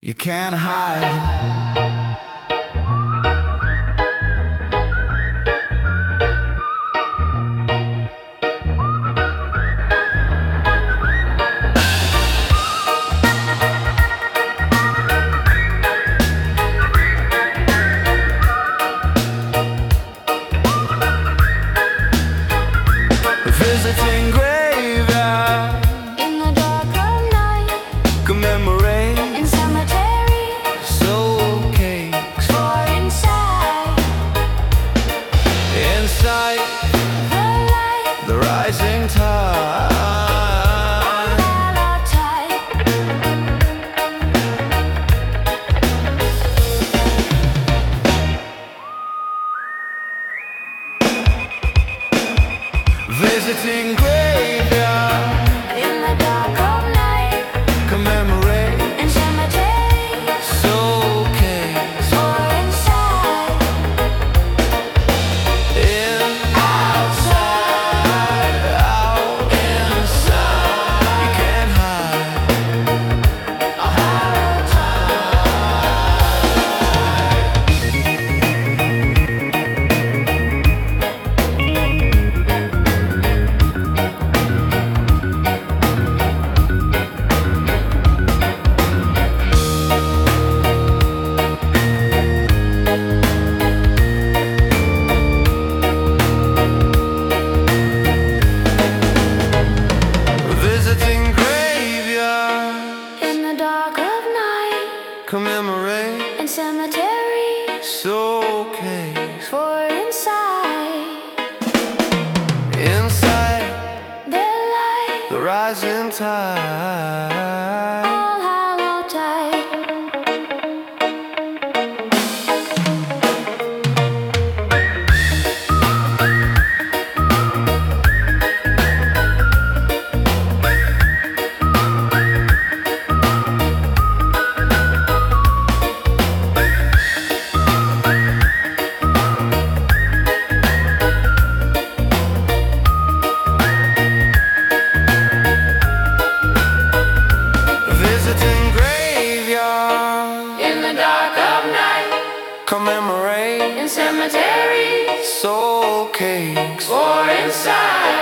You can't hide. Visiting graveyard In the dark of night, commemorate in cemetery, soul cakes or inside inside the light, the rising tide. hollow tide. Visiting graveyard In the dark of night, commemorate in cemetery, soul cakes or inside in outside out inside. You can't hide. Visiting graveyard in the dark of night, commemorate in cemetery, soul cakes for inside inside the light, the rising tide. all hollow tide. Visiting graveyard In the dark of night, commemorate in cemetery, soul cakes or inside